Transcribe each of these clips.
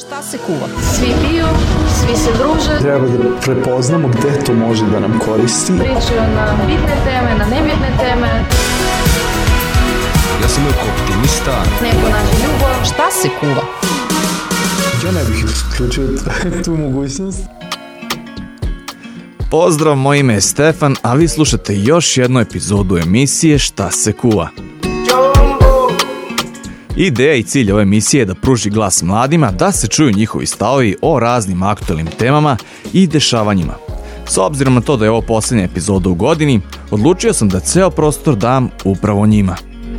Šta se kuva? Svi piju, svi se druže. Treba da prepoznamo gde to može da nam koristi. Pričaju na bitne teme, na nebitne teme. Ja sam uvijek optimista. Neko nađe ljubav. Šta se kuva? Ja ne bih isključio tu mogućnost. Pozdrav, moje ime je Stefan, a vi slušate još jednu epizodu emisije Šta se kuva. Ideja i cilj ove emisije je da pruži glas mladima, da se čuju njihovi stavovi o raznim aktualnim temama i dešavanjima. S obzirom na to da je ovo posljednja epizoda u godini, odlučio sam da ceo prostor dam upravo njima.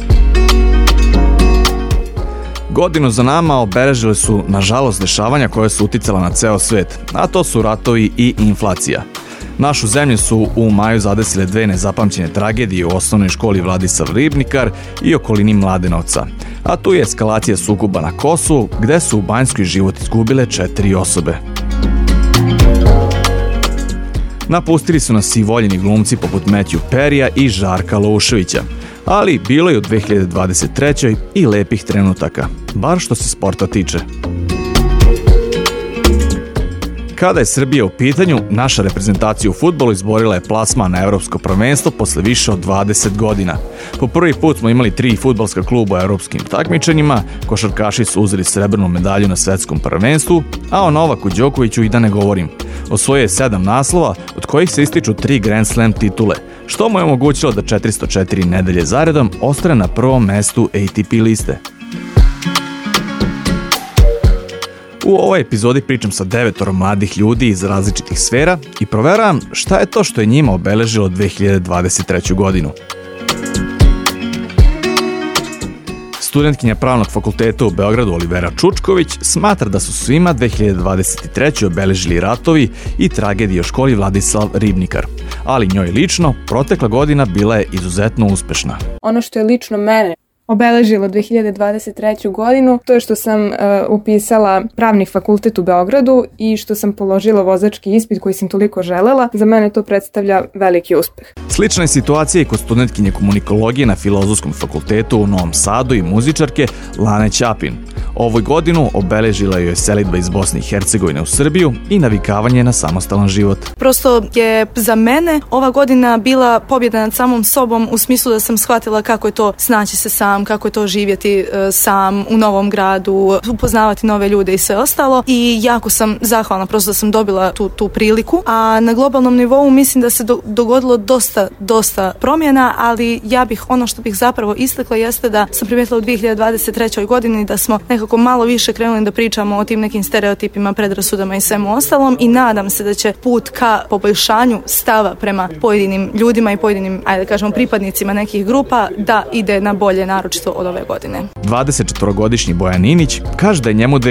Godinu za nama obeležile su, nažalost, dešavanja koje su uticala na ceo svet, a to su ratovi i inflacija. Našu zemlju su u maju zadesile dve nezapamćene tragedije u osnovnoj školi Vladislav Ribnikar i okolini Mladenovca, a tu je eskalacija sukoba na Kosovu, gde su u Banjskoj život izgubile 4 osobe. Napustili su nas i voljeni glumci poput Matthew Perrya i Žarka Louševića, ali bilo je u 2023. i lepih trenutaka, bar što se sporta tiče. Kada je Srbija u pitanju, naša reprezentacija u fudbalu izborila je plasman na evropsko prvenstvo posle više od 20 godina. Po prvi put smo imali 3 fudbalska kluba u evropskim takmičenjima, košarkaši su uzeli srebrnu medalju na svetskom prvenstvu, a o Novaku Đokoviću i da ne govorim. Osvojio je 7 naslova, od kojih se ističu 3 Grand Slam titule, što mu je omogućilo da 404 nedelje zaredom ostane na prvom mestu ATP liste. U ovoj epizodi pričam sa 9 mladih ljudi iz različitih sfera i proveravam šta je to što je njima obeležilo 2023. godinu. Studentkinja Pravnog fakulteta u Beogradu Olivera Čučković smatra da su svima 2023. obeležili ratovi i tragedije u školi Vladislav Ribnikar, ali njoj lično protekla godina bila je izuzetno uspešna. Ono što je lično mene obeležilo 2023. godinu, to je što sam upisala Pravni fakultet u Beogradu i što sam položila vozački ispit koji sam toliko želela. Za mene to predstavlja veliki uspeh. Slična je situacija i kod studentkinje komunikologije na Filozofskom fakultetu u Novom Sadu i muzičarke Lane Ćapin. Ovoj godinu obeležila joj je selidba iz Bosne i Hercegovine u Srbiju i navikavanje na samostalan život. Prosto je za mene ova godina bila pobjeda nad samom sobom u smislu da sam shvatila kako je to snaći se sam, kako je to živjeti sam u novom gradu, upoznavati nove ljude i sve ostalo, i jako sam zahvalna prosto da sam dobila tu priliku. A na globalnom nivou mislim da se dogodilo dosta promjena, ali ono što bih zapravo istakla jeste da sam primijetila u 2023. godini da smo nekako malo više krenuli da pričamo o tim nekim stereotipima, predrasudama i svemu ostalom, i nadam se da će put ka poboljšanju stava prema pojedinim ljudima i pojedinim, ajde da kažemo, pripadnicima nekih grupa da ide na bolje, naročito od ove godine. 24-godišnji Bojan Inić kaže da je njemu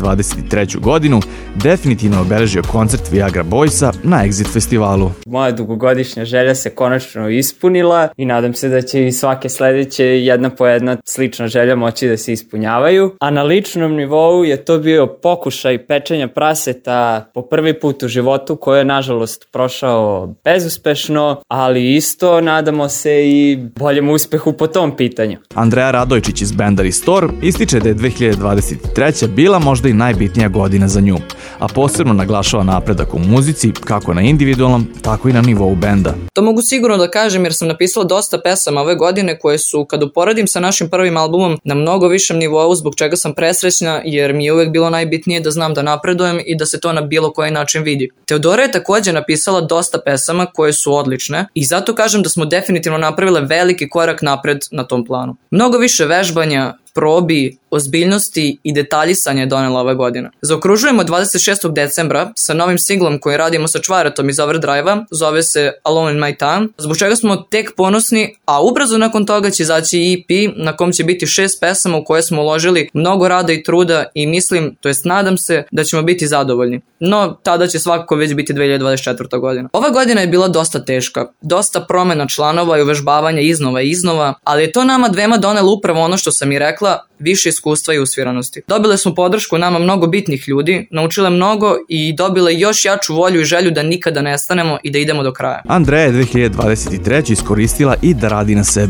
2023. godinu definitivno obeležio koncert Viagra Boysa na Exit festivalu. Moja dugogodišnja želja se konačno ispunila i nadam se da će i svake sledeće jedna po jedna slična želja moći da se ispunjavaju. A na ličnom nivou je to bio pokušaj pečenja praseta po prvi put u životu, koji je nažalost prošao bezuspešno, ali isto nadamo se i boljem uspehu po tom pitanju. Andreja Radojčić iz benda Restore ističe da je 2023. bila možda i najbitnija godina za nju, a posebno naglašava napredak u muzici, kako na individualnom, tako i na nivou benda. To mogu sigurno da kažem jer sam napisala dosta pesama ove godine koje su, kad uporedim sa našim prvim albumom, na mnogo višem nivou, zbog čega sam presrećna jer mi je uvek bilo najbitnije da znam da napredujem i da se to na bilo koji način vidi. Teodora je također napisala dosta pesama koje su odlične i zato kažem da smo definitivno napravile veliki korak napred na tom planu. Mnogo više vežbanja, probi, ozbiljnosti i detaljisanja je donela ove godine. Zaokružujemo 26. decembra sa novim singlom koji radimo sa Čvaretom iz Overdrive-a, zove se Alone in My Town, zbog čega smo tek ponosni, a ubrzo nakon toga će izaći EP na kom će biti 6 pesama u koje smo uložili mnogo rada i truda i mislim, to jest nadam se, da ćemo biti zadovoljni. No, tada će svakako već biti 2024. godina. Ova godina je bila dosta teška, dosta promjena članova i uvežbavanja iznova, ali je to nama dvema donelo upravo ono što sam i rekla, više iskustva i usvjerenosti. Dobile smo podršku nama mnogo bitnih ljudi, naučile mnogo i dobile još jaču volju i želju da nikada ne stanemo i da idemo do kraja. Andreja je 2023. iskoristila i da radi na sebi.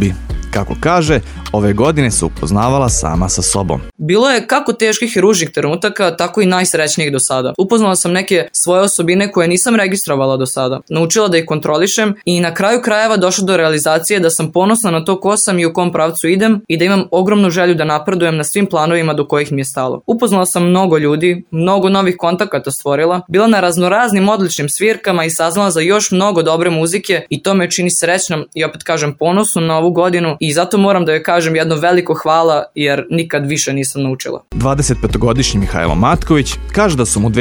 Kako kaže, ove godine se upoznavala sama sa sobom. Bilo je kako teških i ružnih trenutaka, tako i najsrećnijih do sada. Upoznala sam neke svoje osobine koje nisam registrovala do sada. Naučila da ih kontrolišem i na kraju krajeva došla do realizacije da sam ponosna na to ko sam i u kom pravcu idem i da imam ogromnu želju da napredujem na svim planovima do kojih mi je stalo. Upoznala sam mnogo ljudi, mnogo novih kontakata stvorila, bila na raznoraznim odličnim svirkama i saznala za još mnogo dobre muzike i to me čini srećnom i opet kažem ponosnom na ovu godinu i zato moram da joj kažem jedno veliko hvala jer nikad više nisam naučila. 25-godišnji Mihajlo Matković kaže da su mu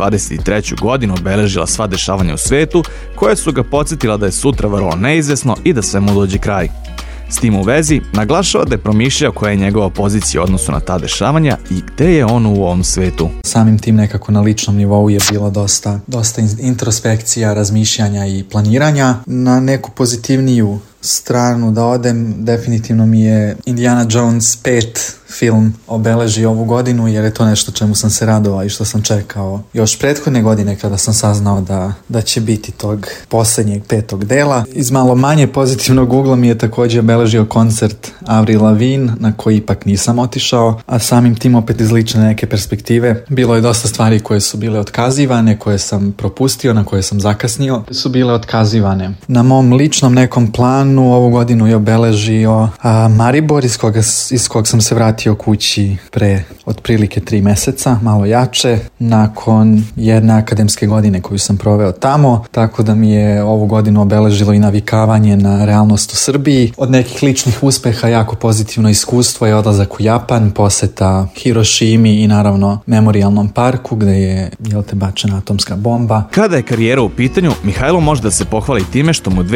2023. godinu obeležila sva dešavanja u svetu koje su ga podsjetila da je sutra vrlo neizvesno i da sve mu dođe kraj. S tim u vezi, naglašava da je promišljao koja je njegova pozicija u odnosu na ta dešavanja i gde je on u ovom svetu. Samim tim nekako na ličnom nivou je bilo dosta introspekcija, razmišljanja i planiranja. Na neku pozitivniju stranu da odem, definitivno mi je Indiana Jones 5 film obeležio ovu godinu jer je to nešto čemu sam se radovao i što sam čekao još prethodne godine kada sam saznao da će biti tog posljednjeg 5. dela. Iz malo manje pozitivnog ugla mi je također obeležio koncert Avril Lavigne na koji ipak nisam otišao, a samim tim opet iz lične neke perspektive bilo je dosta stvari koje su bile otkazivane, koje sam propustio, na koje sam zakasnio, su bile otkazivane. Na mom ličnom nekom planu ovu godinu je obeležio Maribor iz kog sam se vratio kući pre otprilike 3 meseca, malo jače, nakon jedne akademske godine koju sam proveo tamo, tako da mi je ovu godinu obeležilo i navikavanje na realnost u Srbiji. Od nekih ličnih uspeha jako pozitivno iskustvo je odlazak u Japan, poseta Hirošimi i naravno Memorijalnom parku gde je bačena atomska bomba. Kada je karijera u pitanju, Mihajlo može da se pohvali time što mu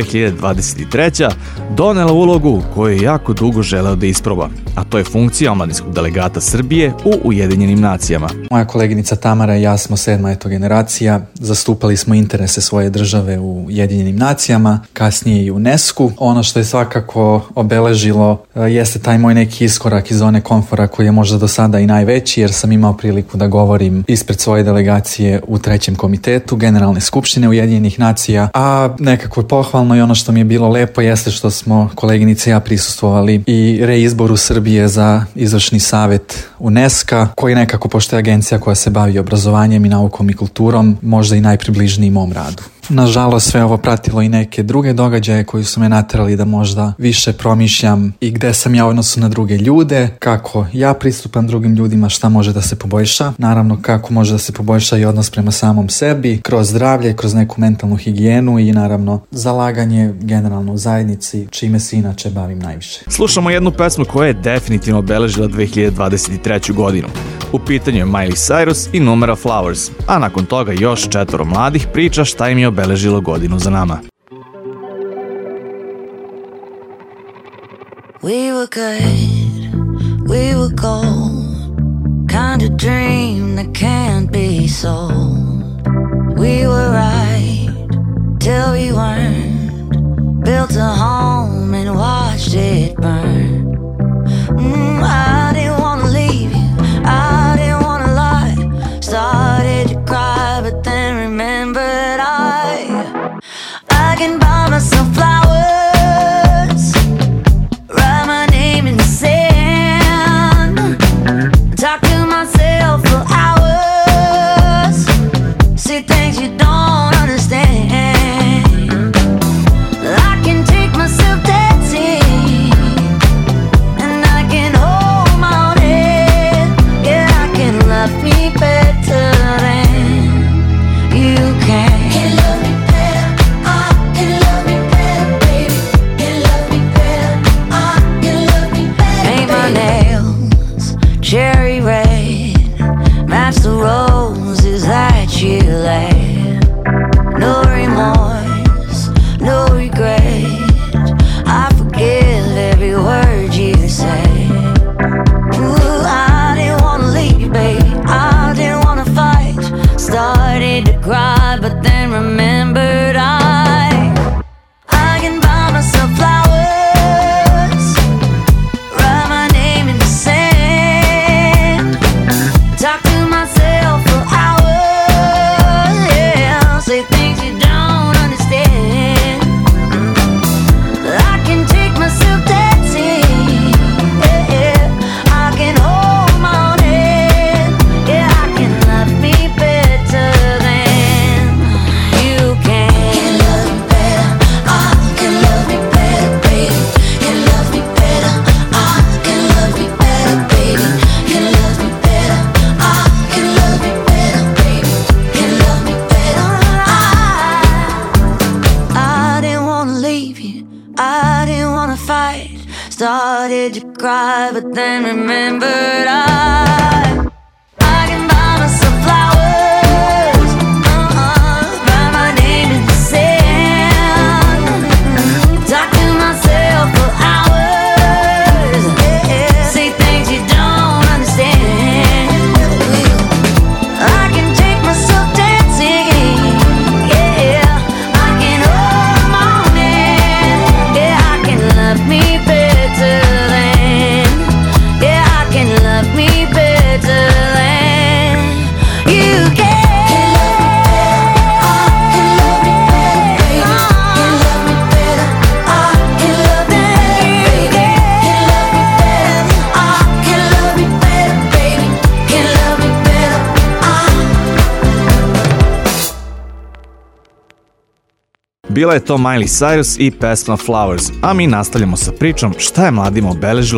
2023. donela ulogu koju je jako dugo želeo da isproba, a to je funkcija omladinskog delegata Srbije u Ujedinjenim nacijama. Moja koleginica Tamara i ja smo 7. generacija, zastupali smo interese svoje države u Ujedinjenim nacijama, kasnije i u UNESCO. Ono što je svakako obeležilo jeste taj moj neki iskorak iz zone komfora koji je možda do sada i najveći jer sam imao priliku da govorim ispred svoje delegacije u 3. komitetu Generalne skupštine Ujedinjenih nacija, a nekako je pohvalno i ono što mi je bilo lepo jeste što smo koleginice i ja prisustvovali i reizboru Srbije za izvršni savet UNESCO, koji nekako, pošto je agencija koja se bavi obrazovanjem i naukom i kulturom, možda i najpribližniji mom radu. Nažalost, sve ovo pratilo i neke druge događaje koji su me naterali da možda više promišljam i gde sam ja u odnosu na druge ljude, kako ja pristupam drugim ljudima, šta može da se poboljša, naravno kako može da se poboljša i odnos prema samom sebi, kroz zdravlje, kroz neku mentalnu higijenu i naravno zalaganje generalno u zajednici, čime se inače bavim najviše. Slušamo jednu pesmu koja je definitivno obeležila 2023. godinu. U pitanju je Miley Cyrus i numera Flowers, a nakon toga još 4 mladih priča šta im je obeležilo godinu za nama. We were good, we were gold, kind of dream that can't be sold. We were right till we weren't, built a home and watched it burn. I didn't want to leave you, I didn't want to lie, started to cry but then remembered I can buy myself flowers, write my name in the sand, talk to myself for hours, see things you don't understand. I can take myself dancing, and I can hold my own head. Yeah, I can love me better than you can. Cherry red, match the roses that you laid. No remorse, no regret, I forgive every word you say. Ooh, I didn't wanna leave, babe, I didn't wanna fight. Started to cry, but then remembered I can buy myself flowers, write my name in the sand, talk to myself for hours, yeah, say things you don't understand. I can take myself dancing, did you cry? But then remembered I can buy myself flowers, write my name in the sand, talk to myself for hours, say things you don't understand. I can take myself dancing, yeah, I can hold the morning, yeah, I can love me better than, yeah, I can love me better than you can. Bila je to Miley Cyrus i pesma Flowers, a mi nastavljamo sa pričom šta je mladima obeležilo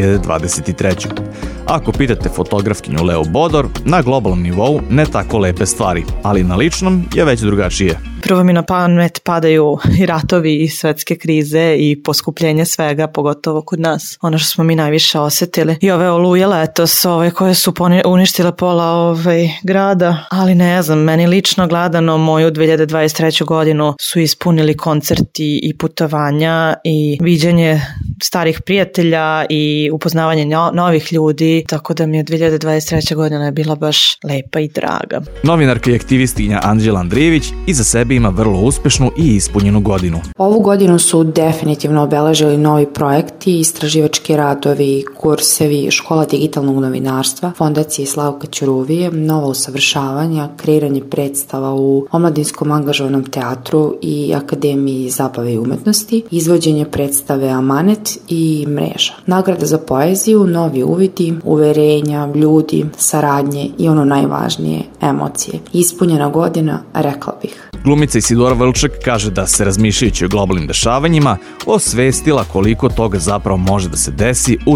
2023. Ako pitate fotografkinju Leo Bodor, na globalnom nivou ne tako lepe stvari, ali na ličnom je već drugačije. Prvo mi na pamet padaju i ratovi i svetske krize i poskupljenje svega, pogotovo kod nas. Ono što smo mi najviše osetili. I ove oluje letos, koje su uništile pola grada. Ali ne znam, meni lično gledano moju 2023. godinu su ispunili koncerti i putovanja i viđenje starih prijatelja i upoznavanje novih ljudi, tako da mi je 2023. godina je bila baš lepa i draga. Novinarka i aktivistinja Anđela Andrijević iza sebe ima vrlo uspešnu i ispunjenu godinu. Ovu godinu su definitivno obeležili novi projekti, istraživački radovi, kursevi, škola digitalnog novinarstva, fondacije Slavka Ćuruvije, nova usavršavanja, kreiranje predstava u omladinskom angažovanom teatru i Akademiji zabave i umetnosti, izvođenje predstave Amanet i Mreža. Nagrada za poeziju, novi uvidi, uverenja, ljudi, saradnje i ono najvažnije, emocije. Ispunjena godina, rekla bih. Glumica Isidora Vrlčak kaže da se razmišljajući o globalnim dešavanjima osvestila koliko toga zapravo može da se desi u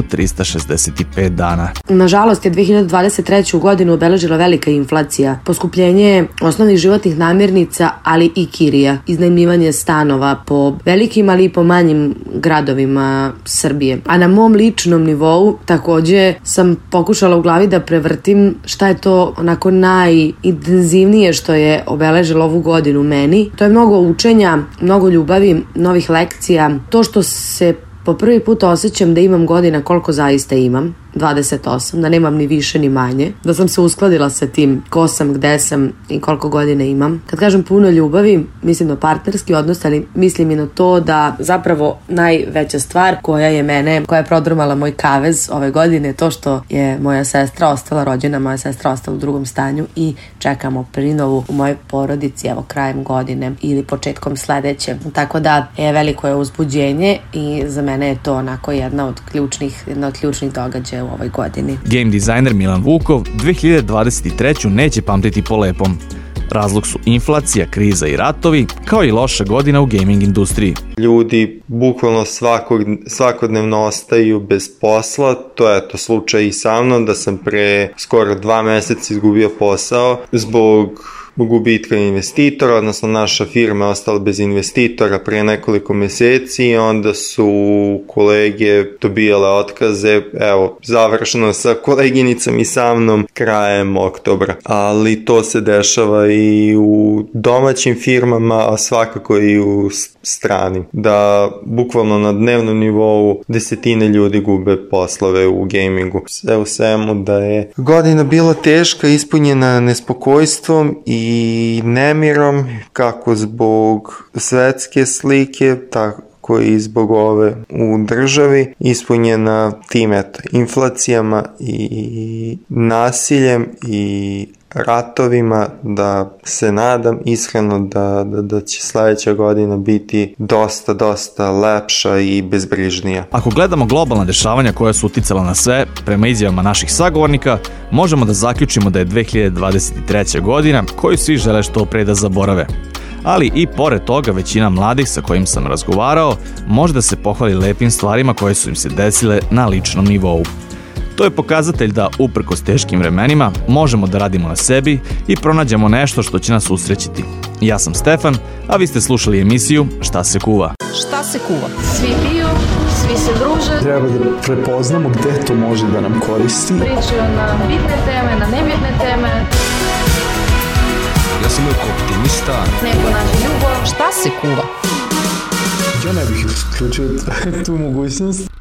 365 dana. Nažalost je 2023. godinu obeležila velika inflacija, poskupljenje osnovnih životnih namirnica, ali i kirija, iznajmljivanje stanova po velikim, ali i po manjim gradovima Srbije. A na mom ličnom nivou takođe sam pokušala u glavi da prevrtim šta je to onako najintenzivnije što je obeležilo ovu godinu meni. To je mnogo učenja, mnogo ljubavi, novih lekcija. To što se po prvi put osjećam da imam godina koliko zaista imam, 28, da nemam ni više ni manje, da sam se uskladila sa tim ko sam, gde sam i koliko godina imam. Kad kažem puno ljubavi, mislim na partnerski odnos, ali mislim i na to da zapravo najveća stvar koja je prodrmala moj kavez ove godine je to što je moja sestra ostala rođena, moja sestra ostala u drugom stanju i čekamo prinovu u mojoj porodici, evo krajem godine ili početkom sledeće. Tako da veliko je uzbuđenje i za mene je to onako jedna od ključnih događaja u ovoj godini. Game dizajner Milan Vukov 2023. neće pamtiti po lepom. Razlog su inflacija, kriza i ratovi, kao i loša godina u gaming industriji. Ljudi bukvalno svakodnevno ostaju bez posla, to je slučaj i sa mnom, da sam pre skoro 2 meseca izgubio posao zbog gubitka investitora, odnosno naša firma je ostala bez investitora pre nekoliko meseci i onda su kolege dobijale otkaze, evo, završeno sa koleginicom i sa mnom krajem oktobra. Ali to se dešava i u domaćim firmama, a svakako i u stranim. Da bukvalno na dnevnom nivou desetine ljudi gube poslove u gamingu. Sve u svemu da je godina bila teška, ispunjena nespokojstvom i nemirom, kako zbog svetske slike, tako i zbog ove u državi, ispunjena tim inflacijama i nasiljem i ratovima, da se nadam iskreno da će sledeća godina biti dosta lepša i bezbrižnija. Ako gledamo globalna dešavanja koja su uticala na sve, prema izjavama naših sagovornika, možemo da zaključimo da je 2023. godina koju svi žele što pre da zaborave. Ali i pored toga većina mladih sa kojim sam razgovarao može da se pohvali lepim stvarima koje su im se desile na ličnom nivou. To je pokazatelj da, uprkos teškim vremenima, možemo da radimo na sebi i pronađemo nešto što će nas usrećiti. Ja sam Stefan, a vi ste slušali emisiju Šta se kuva. Šta se kuva? Svi piju, svi se druže. Treba da prepoznamo gde to može da nam koristi. Pričaju na bitne teme, na nebitne teme. Ja sam uvijek optimista. Neko nađe ljubav. Šta se kuva? Ja ne bih isključio tu mogućnost.